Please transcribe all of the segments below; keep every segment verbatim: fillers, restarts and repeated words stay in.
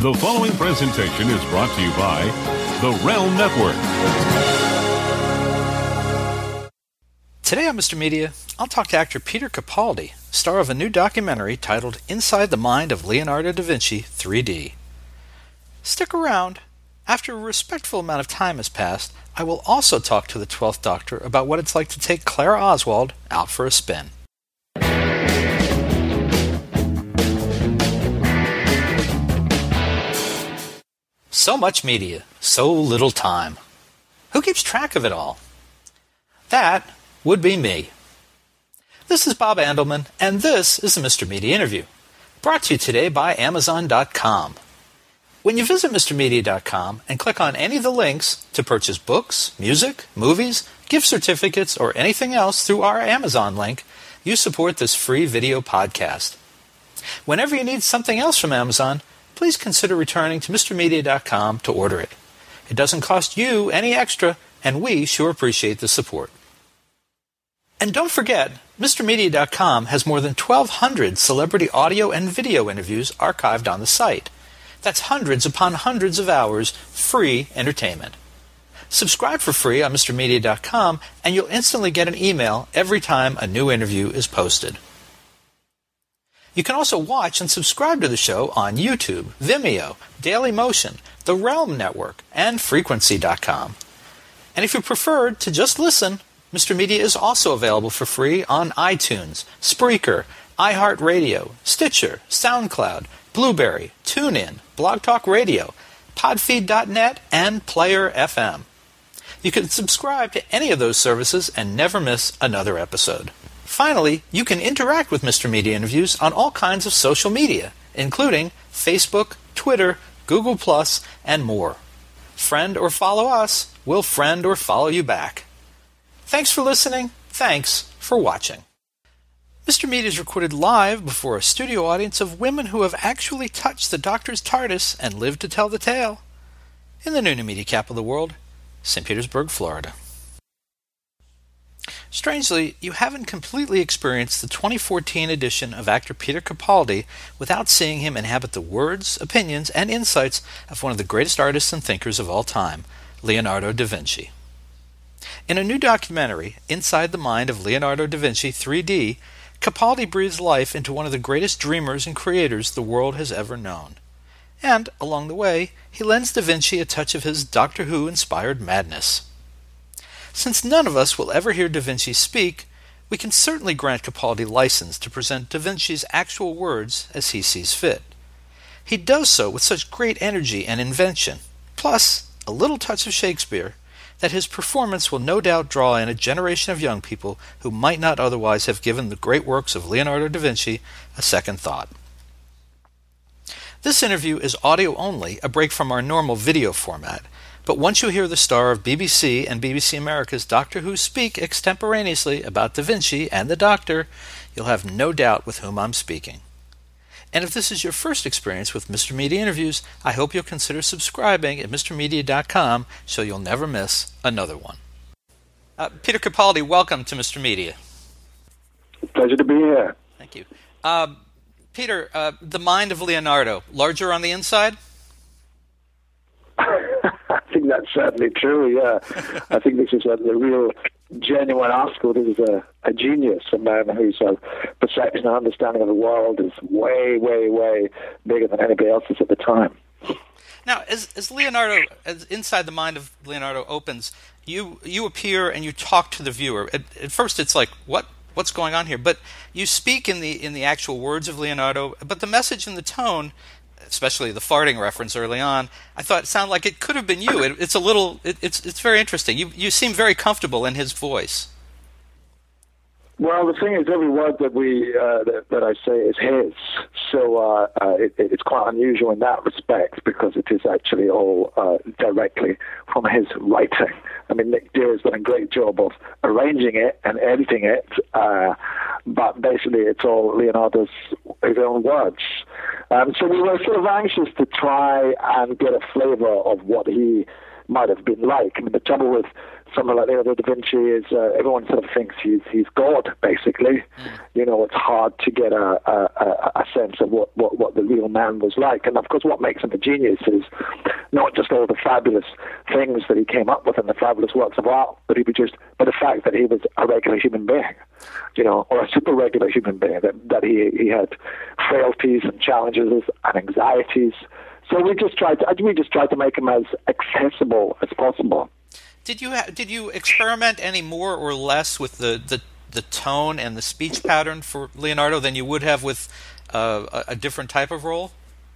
The following presentation is brought to you by The Realm Network. Today on Mister Media, I'll talk to actor Peter Capaldi, star of a new documentary titled Inside the Mind of Leonardo da Vinci three D. Stick around. After a respectful amount of time has passed, I will also talk to the twelfth Doctor about what it's like to take Clara Oswald out for a spin. So much media, so little time. Who keeps track of it all? That would be me. This is Bob Andelman, and this is the Mister Media Interview, brought to you today by Amazon dot com. When you visit Mister Media dot com and click on any of the links to purchase books, music, movies, gift certificates, or anything else through our Amazon link, you support this free video podcast. Whenever you need something else from Amazon, please consider returning to Mister Media dot com to order it. It doesn't cost you any extra, and we sure appreciate the support. And don't forget, Mister Media dot com has more than twelve hundred celebrity audio and video interviews archived on the site. That's hundreds upon hundreds of hours free entertainment. Subscribe for free on Mister Media dot com, and you'll instantly get an email every time a new interview is posted. You can also watch and subscribe to the show on YouTube, Vimeo, Dailymotion, the Realm Network, and Frequency dot com. And if you prefer to just listen, Mister Media is also available for free on iTunes, Spreaker, iHeartRadio, Stitcher, SoundCloud, Blueberry, TuneIn, Blog Talk Radio, Podfeed dot net, and Player F M. You can subscribe to any of those services and never miss another episode. Finally, you can interact with Mister Media Interviews on all kinds of social media, including Facebook, Twitter, Google Plus, and more. Friend or follow us, we'll friend or follow you back. Thanks for listening. Thanks for watching. Mister Media is recorded live before a studio audience of women who have actually touched the Doctor's TARDIS and lived to tell the tale. In the new media capital of the world, Saint Petersburg, Florida. Strangely, you haven't completely experienced the twenty fourteen edition of actor Peter Capaldi without seeing him inhabit the words, opinions, and insights of one of the greatest artists and thinkers of all time, Leonardo da Vinci. In a new documentary, Inside the Mind of Leonardo da Vinci three D, Capaldi breathes life into one of the greatest dreamers and creators the world has ever known. And, along the way, he lends Da Vinci a touch of his Doctor Who-inspired madness. Since none of us will ever hear Da Vinci speak, we can certainly grant Capaldi license to present Da Vinci's actual words as he sees fit. He does so with such great energy and invention, plus a little touch of Shakespeare, that his performance will no doubt draw in a generation of young people who might not otherwise have given the great works of Leonardo da Vinci a second thought. This interview is audio only, a break from our normal video format, but once you hear the star of B B C and B B C America's Doctor Who speak extemporaneously about Da Vinci and the Doctor, you'll have no doubt with whom I'm speaking. And if this is your first experience with Mister Media Interviews, I hope you'll consider subscribing at Mister Media dot com so you'll never miss another one. Uh, Peter Capaldi, welcome to Mister Media. Pleasure to be here. Thank you. Uh, Peter, uh, the mind of Leonardo, larger on the inside? I think that's certainly true, yeah. I think this is a, a real, genuine Oscar. This is a, a genius, a man whose uh, perception and understanding of the world is way, way, way bigger than anybody else's at the time. Now, as, as Leonardo, as Inside the Mind of Leonardo opens, you you appear and you talk to the viewer. At, at first, it's like, what what's going on here? But you speak in the in the actual words of Leonardo, but the message and the tone, especially the farting reference early on, I thought it sounded like it could have been you. It, it's a little, it, it's it's very interesting. You you seem very comfortable in his voice. Well, the thing is, every word that we uh, that, that I say is his, so uh, uh, it, it's quite unusual in that respect because it is actually all uh, directly from his writing. I mean, Nick Dear has done a great job of arranging it and editing it, uh, but basically it's all Leonardo's his own words. Um, so we were sort of anxious to try and get a flavor of what he might have been like. I mean, the trouble with someone like Leonardo da Vinci is uh, everyone sort of thinks he's he's God, basically. Mm. You know, it's hard to get a, a, a sense of what, what, what the real man was like. And, of course, what makes him a genius is not just all the fabulous things that he came up with and the fabulous works of art that he produced, but the fact that he was a regular human being, you know, or a super regular human being, that, that he, he had frailties and challenges and anxieties. So we just tried to, we just tried to make him as accessible as possible. Did you ha- did you experiment any more or less with the, the, the tone and the speech pattern for Leonardo than you would have with uh, a, a different type of role?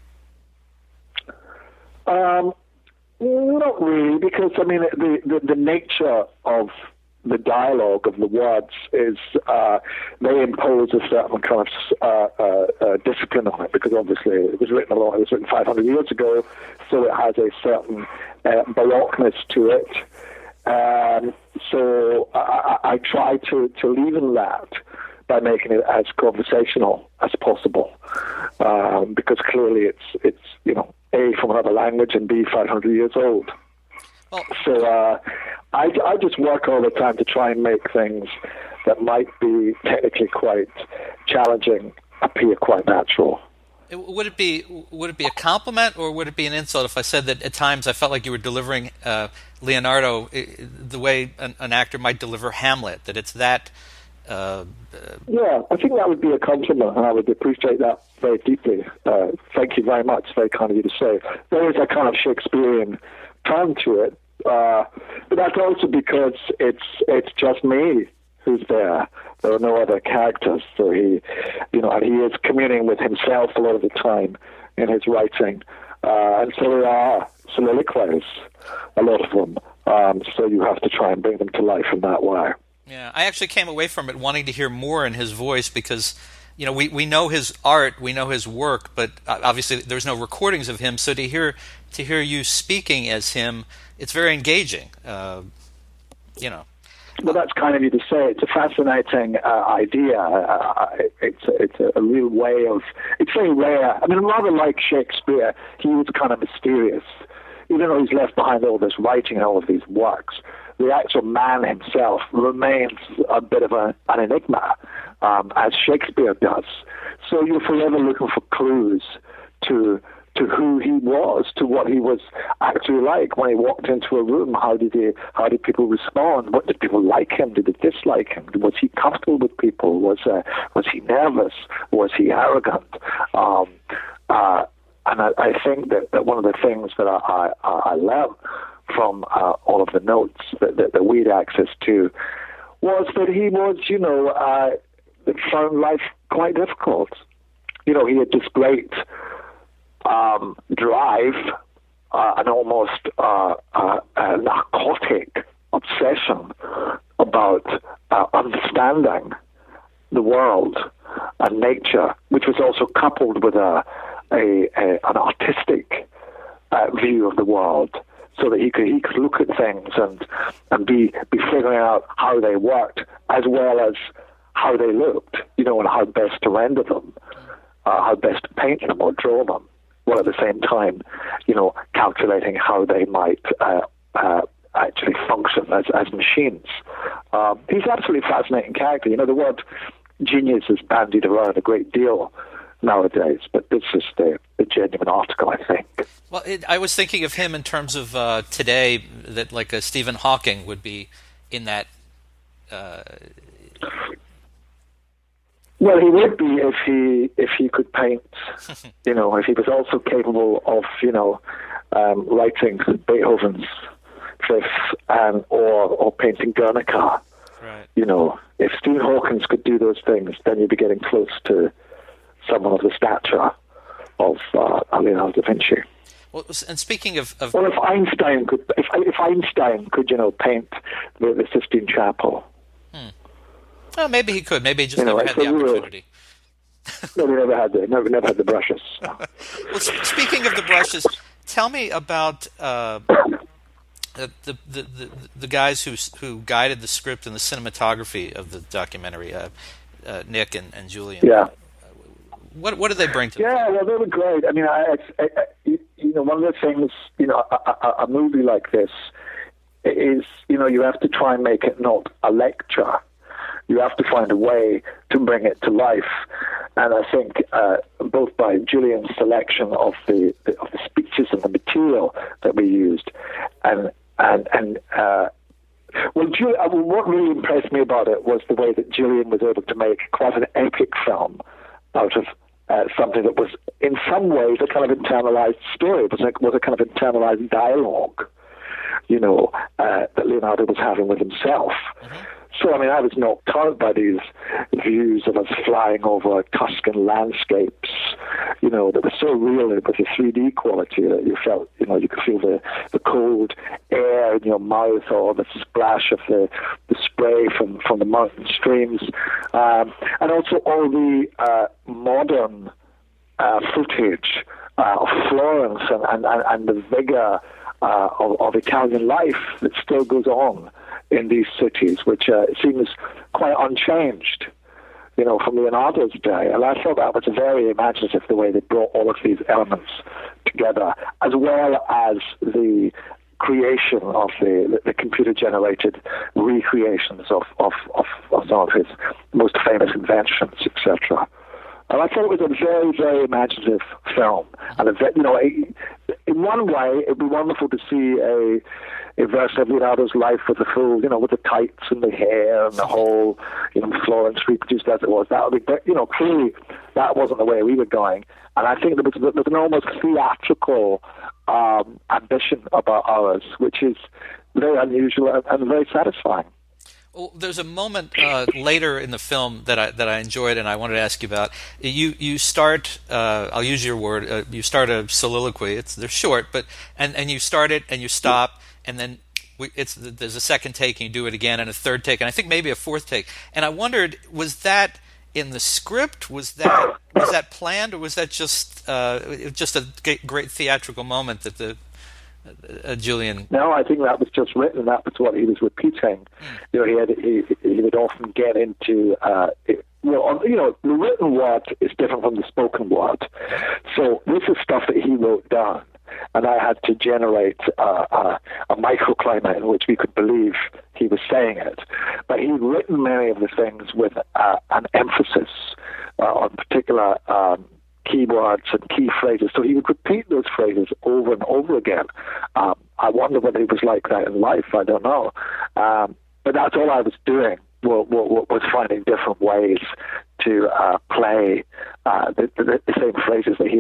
Um, not really, because I mean the, the the nature of the dialogue of the words is uh, they impose a certain kind of uh, uh, uh, discipline on it, because obviously it was written a lot. It was written five hundred years ago, so it has a certain uh, baroqueness to it. Um, so I, I try to, to leaven that by making it as conversational as possible, um, because clearly it's it's you know A, from another language, and B, five hundred years old. Well, so uh, I, I just work all the time to try and make things that might be technically quite challenging appear quite natural. Would it be would it be a compliment or would it be an insult if I said that at times I felt like you were delivering uh, Leonardo the way an, an actor might deliver Hamlet? That it's that. Uh, yeah, I think that would be a compliment, and I would appreciate that very deeply. Uh, thank you very much. Very kind of you to say. There is a kind of Shakespearean turn to it, uh, but that's also because it's it's just me who's there. There are no other characters, so he, you know, and he is communing with himself a lot of the time in his writing, uh, and so there are soliloquies, a lot of them. Um, so you have to try and bring them to life in that way. Yeah, I actually came away from it wanting to hear more in his voice because, you know, we, we know his art, we know his work, but obviously there's no recordings of him. So to hear to hear you speaking as him, it's very engaging. Uh, you know. Well, that's kind of you to say. It's a fascinating uh, idea. Uh, it's it's a, a real way of. It's very rare. I mean, rather like Shakespeare, he was kind of mysterious. Even though he's left behind all this writing and all of these works, the actual man himself remains a bit of a, an enigma, um, as Shakespeare does. So you're forever looking for clues to to who he was, to what he was actually like when he walked into a room. How did he? How did people respond? What did people like him? Did they dislike him? Was he comfortable with people? Was uh, was he nervous? Was he arrogant? Um, uh, and I, I think that, that one of the things that I, I, I learned from uh, all of the notes that, that, that we had access to was that he was, you know, uh, found life quite difficult. You know, he had this great um, drive, uh, an almost uh, uh, uh, narcotic obsession about uh, understanding the world and nature, which was also coupled with a, a, a an artistic uh, view of the world, so that he could he could look at things and and be be figuring out how they worked as well as how they looked, you know, and how best to render them, uh, how best to paint them or draw them, while at the same time, you know, calculating how they might uh, uh, actually function as as machines. Um, he's an absolutely fascinating character. You know, the word genius is bandied around a great deal nowadays, but this is the, the genuine article, I think. Well, it, I was thinking of him in terms of uh, today, that like a Stephen Hawking would be in that. Uh... Well, he would be if he if he could paint. You know, if he was also capable of, you know, um, writing Beethoven's Fifth and or or painting Guernica. Right. You know, if Stephen Hawking could do those things, then you'd be getting close to someone of the stature of uh, Leonardo da Vinci. Well, and speaking of, of well, if Einstein could, if if Einstein could, you know, paint the, the Sistine Chapel. Hmm. Well, maybe he could. Maybe he just you know, never had the opportunity. No, he never had the never never had the brushes. No. Well, speaking of the brushes, tell me about uh, the, the the the the guys who who guided the script and the cinematography of the documentary, uh, uh, Nick and, and Julian. Yeah. What what did they bring to? Yeah, well, they were great. I mean, I, I, I you know, one of the things, you know, a, a, a movie like this is, you know, you have to try and make it not a lecture. You have to find a way to bring it to life. And I think uh, both by Julian's selection of the, the of the speeches and the material that we used, and and and uh, well, Julian, what really impressed me about it was the way that Julian was able to make quite an epic film out of uh, something that was, in some ways, a kind of internalized story. It was a, was a kind of internalized dialogue, you know, uh, that Leonardo was having with himself. Mm-hmm. So, I mean, I was knocked out by these views of us flying over Tuscan landscapes, you know, that were so real with a three D quality that you felt, you know, you could feel the, the cold air in your mouth or the splash of the, the spray from, from the mountain streams. Um, and also all the uh, modern uh, footage uh, of Florence and, and, and the vigor uh, of, of Italian life that still goes on in these cities, which uh, seems quite unchanged, you know, from Leonardo's day. And I thought that was very imaginative, the way they brought all of these elements together, as well as the creation of the, the computer-generated recreations of, of, of, of some of his most famous inventions, et cetera. And I thought it was a very, very imaginative film. And, a, you know, a, in one way, it would be wonderful to see a a version of Leonardo's life with the full, you know, with the tights and the hair and the whole, you know, Florence reproduced as it was. That would be, but, you know, clearly that wasn't the way we were going. And I think there was, there was an almost theatrical um, ambition about ours, which is very unusual and, and very satisfying. Well, there's a moment uh, later in the film that I that I enjoyed, and I wanted to ask you about. You you start. Uh, I'll use your word. Uh, you start a soliloquy. It's they're short, but and, and you start it and you stop, and then we, it's there's a second take and you do it again, and a third take, and I think maybe a fourth take. And I wondered, was that in the script? Was that was that planned, or was that just uh, just a great theatrical moment that the Uh, Julian? No, I think that was just written. That was what he was repeating. Mm. You know, he had he, he would often get into uh, it, well, you know, the written word is different from the spoken word. So this is stuff that he wrote down, and I had to generate uh, uh, a microclimate in which we could believe he was saying it. But he'd written many of the things with uh, an emphasis uh, on particular Um, keywords and key phrases, so he would repeat those phrases over and over again. Um, I wonder whether he was like that in life. I don't know, um, but that's all I was doing. Was, was finding different ways to uh, play uh, the, the, the same phrases that he.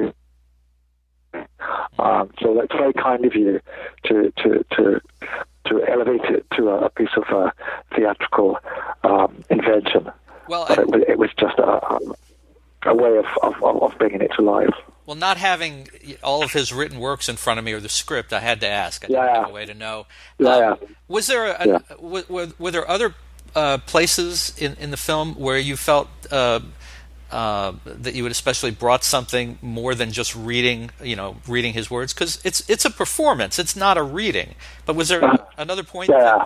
Um, so that's very kind of you to to to to elevate it to a, a piece of uh, theatrical um, invention. Well, but I, it, it was just a. Um, a way of, of, of bringing it to life. Well, not having all of his written works in front of me or the script, I had to ask. I didn't yeah. have a way to know. Yeah, um, yeah. Was there a, yeah. a, were, were there other uh, places in, in the film where you felt uh, uh, that you had especially brought something more than just reading, you know, reading his words? Because it's it's a performance, it's not a reading. But was there uh, another point? Yeah. That,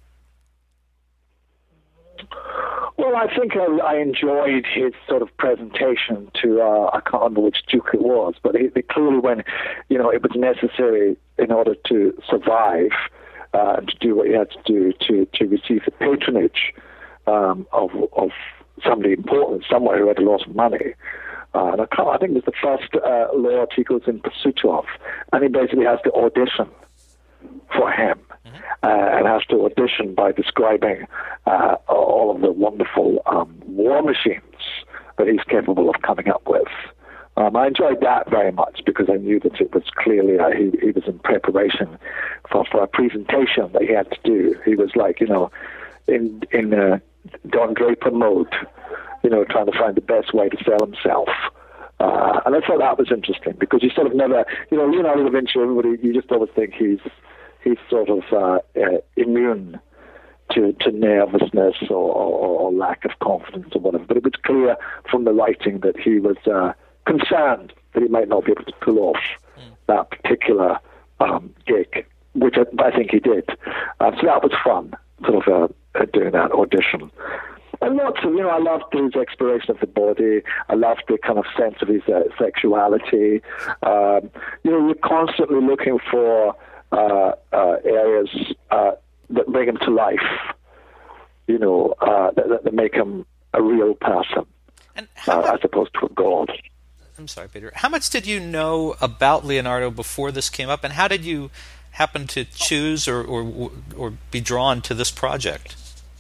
Well, I think I, I enjoyed his sort of presentation to, uh, I can't remember which duke it was, but it, it clearly when, you know, it was necessary in order to survive uh, and to do what he had to do to, to receive the patronage um, of, of somebody important somewhere who had a lot of money. Uh, and I, can't, I think it was the first uh, lord he goes in pursuit of, and he basically has to audition for him. Uh, and has to audition by describing uh, all of the wonderful um, war machines that he's capable of coming up with. Um, I enjoyed that very much because I knew that it was clearly uh, he, he was in preparation for, for a presentation that he had to do. He was like, you know, in in uh, Don Draper mode, you know, trying to find the best way to sell himself. Uh, and I thought that was interesting because you sort of never, you know, Leonardo da Vinci, everybody, you just always think he's he's sort of uh, uh, immune to, to nervousness or, or, or lack of confidence or whatever. But it was clear from the writing that he was uh, concerned that he might not be able to pull off mm. that particular um, gig, which I, I think he did. Uh, so that was fun, sort of uh, uh, doing that audition. And lots of, you know, I loved his exploration of the body. I loved the kind of sense of his uh, sexuality. Um, you know, you're constantly looking for uh, uh, areas uh, that bring him to life, you know, uh, that, that make him a real person, and how uh, much, as opposed to a god. I'm sorry, Peter. How much did you know about Leonardo before this came up, and how did you happen to choose or or, or be drawn to this project?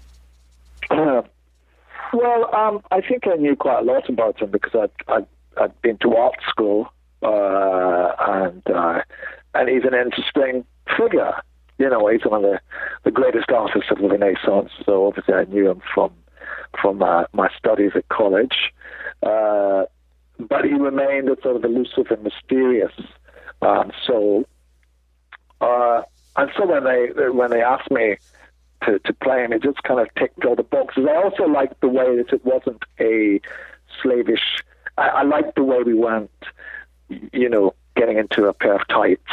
Uh, well, um, I think I knew quite a lot about him because I'd, I'd, I'd been to art school, uh, and uh, and he's an interesting figure. You know, he's one of the, the greatest artists of the Renaissance, so obviously I knew him from from uh, my studies at college. Uh, but he remained a sort of elusive and mysterious um, soul. Uh, and so when they when they asked me to, to play him, it just kind of ticked all the boxes. I also liked the way that it wasn't a slavish... I, I liked the way we weren't, you know, getting into a pair of tights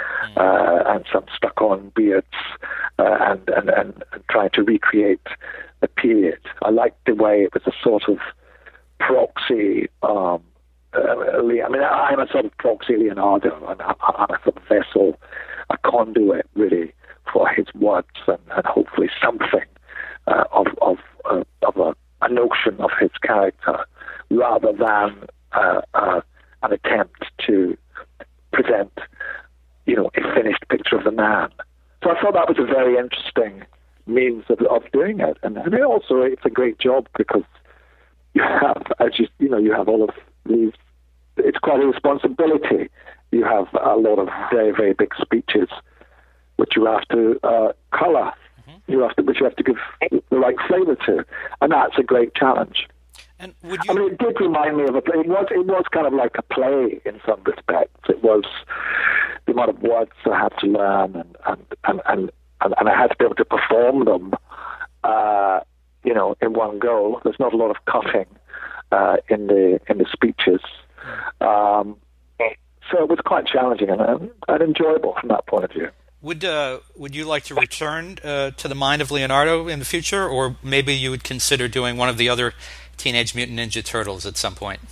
uh, and some stuck-on beards uh, and, and, and trying to recreate the period. I liked the way it was a sort of proxy... Um, uh, I mean, I'm a sort of proxy Leonardo, and I'm a sort of vessel, a conduit, really, for his words and, and hopefully something uh, of of, uh, of a, a notion of his character, rather than uh, uh, an attempt to present, you know, a finished picture of the man. So I thought that was a very interesting means of, of doing it, and, and also it's a great job because you have, as you you know, you have all of these. It's quite a responsibility. You have a lot of very very big speeches, which you have to uh, colour, mm-hmm. you have to, which you have to give the right flavour to, and that's a great challenge. And would you... I mean, it did remind me of a play. It was, it was kind of like a play in some respects. It was the amount of words I had to learn, and and, and, and, and, and I had to be able to perform them, uh, you know, in one go. There's not a lot of cutting uh, in the in the speeches. Um, so it was quite challenging and, and enjoyable from that point of view. Would uh, would you like to return uh, to the mind of Leonardo in the future, or maybe you would consider doing one of the other Teenage Mutant Ninja Turtles at some point?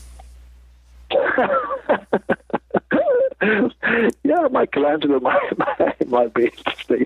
Yeah, Michelangelo might, might, might be interesting.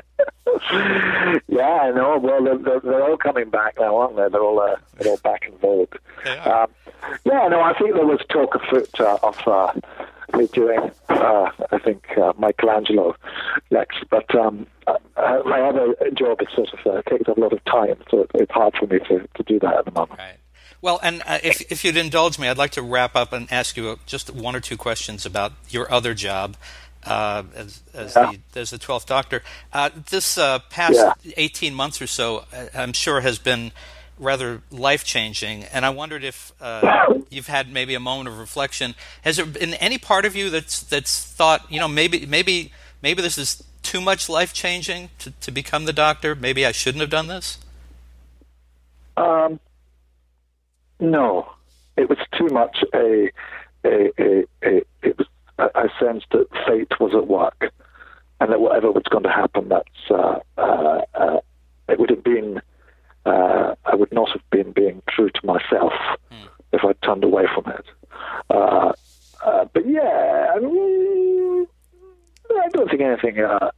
Yeah, I know. Well, they're, they're all coming back now, aren't they? They're all uh, they're all back in vogue. Um, yeah, no, I think there was talk afoot uh, of uh, me doing, uh, I think, uh, Michelangelo next. But um, uh, my other job is sort of uh, takes up a lot of time, so it, it's hard for me to, to do that at the moment. Right. Well, and uh, if if you'd indulge me, I'd like to wrap up and ask you just one or two questions about your other job uh, as as, yeah. the, as the twelfth Doctor. Uh, this uh, past yeah. eighteen months or so, I'm sure, has been rather life-changing, and I wondered if uh, you've had maybe a moment of reflection. Has there been any part of you that's that's thought, you know, maybe maybe maybe this is too much life-changing to, to become the Doctor? Maybe I shouldn't have done this? Um. No, it was too much a, a, a, a it was, I sensed that fate was at work, and that whatever was going to happen, that's, uh, uh, uh, it would have been, uh, I would not have been being true to myself mm. if I'd turned away from it. Uh, uh, but yeah, I, mean, I don't think anything, uh,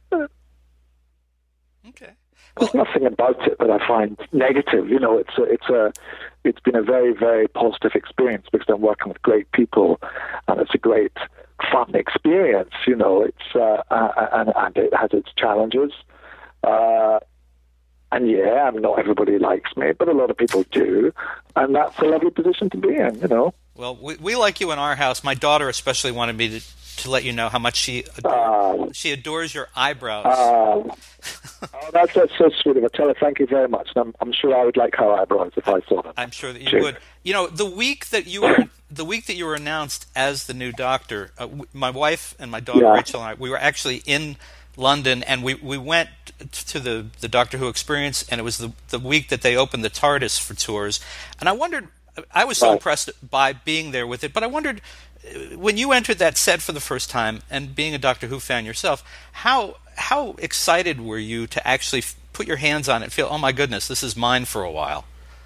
okay. There's nothing about it that I find negative. You know, it's a, it's a, it's been a very, very positive experience because I'm working with great people, and it's a great, fun experience. You know, it's uh, and, and it has its challenges. Uh, and yeah, I mean, not everybody likes me, but a lot of people do, and that's a lovely position to be in. You know. Well, we, we like you in our house. My daughter especially wanted me to. to let you know how much she adores, uh, she adores your eyebrows. Uh, oh, that's, that's so sweet of her. Tell her thank you very much. I'm, I'm sure I would like her eyebrows if I saw them. I'm sure that you Cheers. would. You know, the week that you were the week that you were announced as the new Doctor, uh, w- my wife and my daughter yeah. Rachel and I, we were actually in London, and we, we went to the, the Doctor Who experience, and it was the the week that they opened the TARDIS for tours, and I wondered. I was so right. impressed by being there with it, but I wondered, when you entered that set for the first time, and being a Doctor Who fan yourself, how how excited were you to actually f- put your hands on it and feel, oh my goodness, this is mine for a while?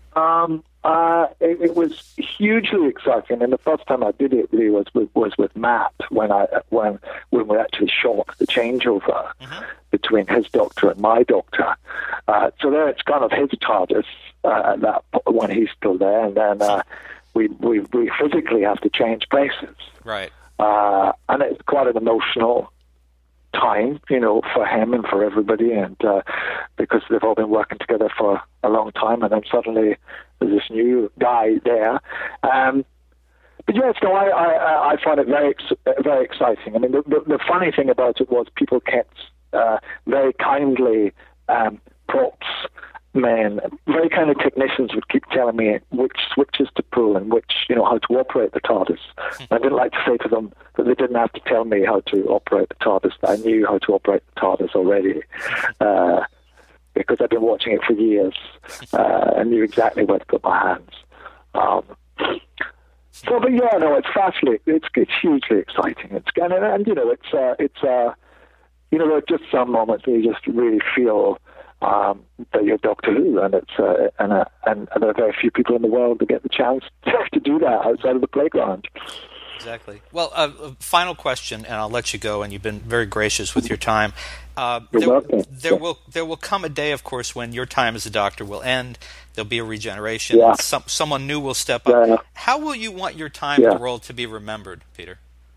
Um, uh, it, it was hugely exciting, and the first time I did it really was with, was with Matt when I when when we actually shot the changeover mm-hmm. between his doctor and my doctor. Uh, so there, it's kind of his TARDIS uh, at that when he's still there, and then uh, we, we we physically have to change places. Right. Uh, and it's quite an emotional time, you know, for him and for everybody, and uh, because they've all been working together for a long time, and then suddenly there's this new guy there. Um, but yes, no, I, I, I find it very, very exciting. I mean, the, the, the funny thing about it was people kept uh, very kindly um, props men, very kind of technicians would keep telling me which switches to pull and which, you know, how to operate the TARDIS. I didn't like to say to them that they didn't have to tell me how to operate the TARDIS. I knew how to operate the TARDIS already uh, because I've been watching it for years uh, and knew exactly where to put my hands. Um, so, but yeah, no, it's fascinating. It's it's hugely exciting. It's and, and you know, it's uh, it's uh, you know, there are just some moments where you just really feel. Um, that you're Doctor Who, and it's uh, and, uh, and and there are very few people in the world that get the chance to do that outside of the playground. Exactly. Well, uh, final question, and I'll let you go. And you've been very gracious with your time. Uh, you're there, welcome. There yeah. will there will come a day, of course, when your time as a doctor will end. There'll be a regeneration. Yeah. Some someone new will step up. Yeah. How will you want your time yeah. in the world to be remembered, Peter?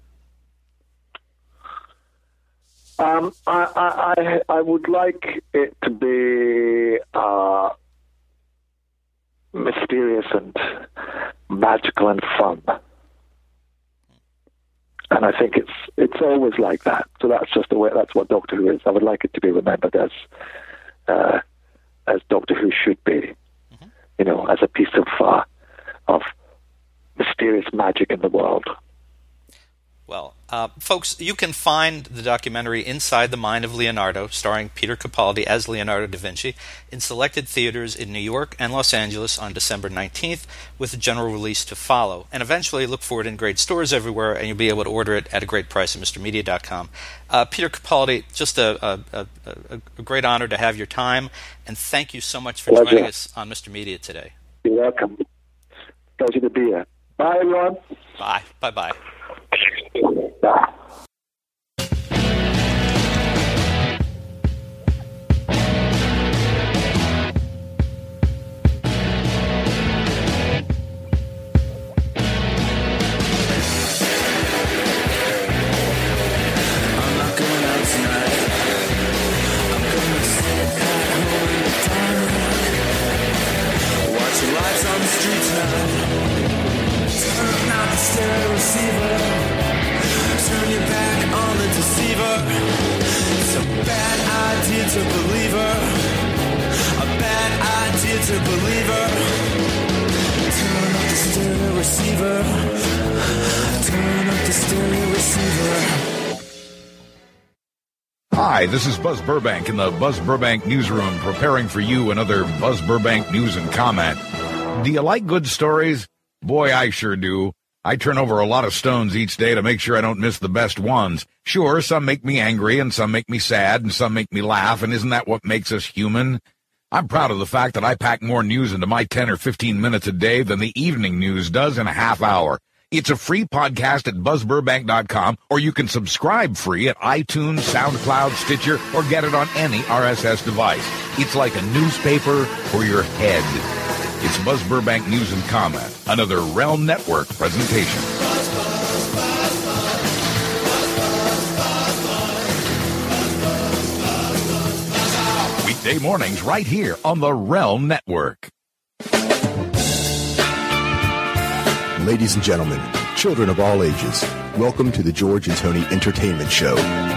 Um, I, I, I would like it to be uh, mysterious and magical and fun, and I think it's it's always like that. So that's just the way. That's what Doctor Who is. I would like it to be remembered as uh, as Doctor Who should be. Mm-hmm. You know, as a piece of uh, of mysterious magic in the world. Well, uh, folks, you can find the documentary Inside the Mind of Leonardo, starring Peter Capaldi as Leonardo da Vinci, in selected theaters in New York and Los Angeles on December nineteenth, with a general release to follow. And eventually look for it in great stores everywhere, and you'll be able to order it at a great price at Mr Media dot com. Uh, Peter Capaldi, just a, a, a, a great honor to have your time, and thank you so much for Pleasure. joining us on Mister Media today. You're welcome. Pleasure to be here. Bye, everyone. Bye. Bye-bye. Bye. To believe her, a bad idea to believe her. Turn up the stereo receiver. Turn up the stereo receiver. Hi, this is Buzz Burbank in the Buzz Burbank newsroom, preparing for you another Buzz Burbank news and comment. Do you like good stories? Boy, I sure do. I turn over a lot of stones each day to make sure I don't miss the best ones. Sure, some make me angry, and some make me sad, and some make me laugh, and isn't that what makes us human? I'm proud of the fact that I pack more news into my ten or fifteen minutes a day than the evening news does in a half hour. It's a free podcast at buzz burbank dot com, or you can subscribe free at iTunes, SoundCloud, Stitcher, or get it on any R S S device. It's like a newspaper for your head. It's Buzz Burbank News and Comment, another Realm Network presentation. Weekday mornings right here on the Realm Network. Ladies and gentlemen, children of all ages, welcome to the George and Tony Entertainment Show.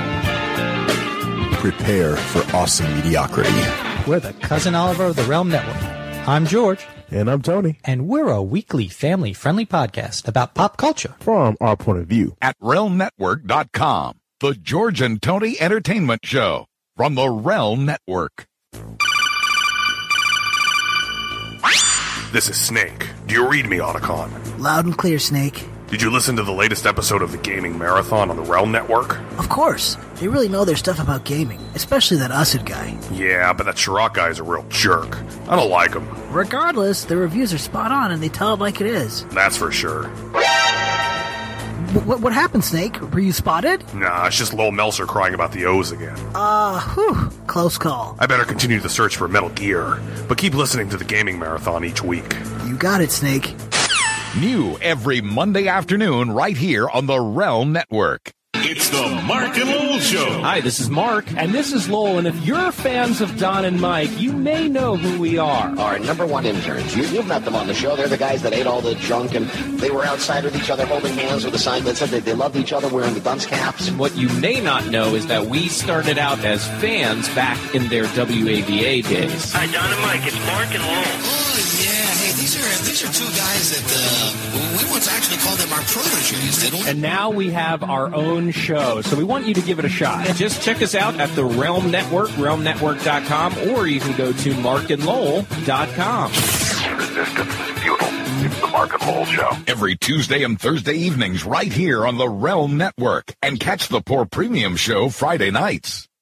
Prepare for awesome mediocrity. We're the Cousin Oliver of the Realm Network. I'm George. And I'm Tony. And we're a weekly family-friendly podcast about pop culture. From our point of view. At realm network dot com, the George and Tony Entertainment Show from the Realm Network. This is Snake. Do you read me, Otacon? Loud and clear, Snake. Did you listen to the latest episode of the Gaming Marathon on the Realm Network? Of course. They really know their stuff about gaming, especially that Usad guy. Yeah, but that Chirac guy's a real jerk. I don't like him. Regardless, the reviews are spot on and they tell it like it is. That's for sure. What, what happened, Snake? Were you spotted? Nah, it's just Lowell Meltzer crying about the O's again. Uh, whew, close call. I better continue the search for Metal Gear, but keep listening to the Gaming Marathon each week. You got it, Snake. New every Monday afternoon right here on the Realm Network. It's the Mark and Lowell Show. Hi, this is Mark. And this is Lowell. And if you're fans of Don and Mike, you may know who we are. Our number one interns. You, you've met them on the show. They're the guys that ate all the junk, and they were outside with each other holding hands with a sign that said that they loved each other wearing the dunce caps. And what you may not know is that we started out as fans back in their W A V A days. Hi, Don and Mike. It's Mark and Lowell. Oh, yeah. Hey, these are, these are two guys that uh, we once actually called them our proteges, didn't we? And now we have our own show, so we want you to give it a shot. Just check us out at the Realm Network, realm network dot com, or you can go to mark and lowell dot com. Resistance is futile. It's the Mark and Lowell Show. Every Tuesday and Thursday evenings right here on the Realm Network. And catch the Poor Premium Show Friday nights.